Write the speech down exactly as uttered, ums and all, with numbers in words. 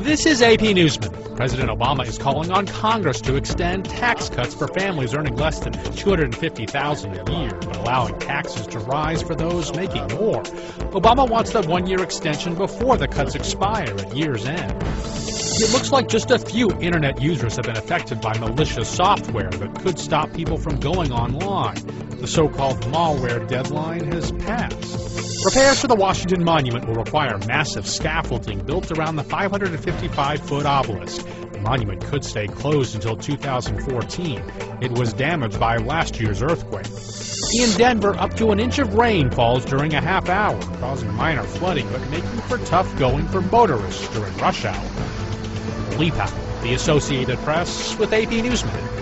This is A P Newsman. President Obama is calling on Congress to extend tax cuts for families earning less than two hundred fifty thousand dollars a year, but allowing taxes to rise for those making more. Obama wants the one-year extension before the cuts expire at year's end. It looks like just a few internet users have been affected by malicious software that could stop people from going online. The so-called malware deadline has passed. Repairs for the Washington Monument will require massive scaffolding built around the five hundred fifty-five foot obelisk. The monument could stay closed until two thousand fourteen. It was damaged by last year's earthquake. In Denver, up to an inch of rain falls during a half hour, causing minor flooding but making for tough going for motorists during rush hour. Lee Powell, The Associated Press, with A P Newsman.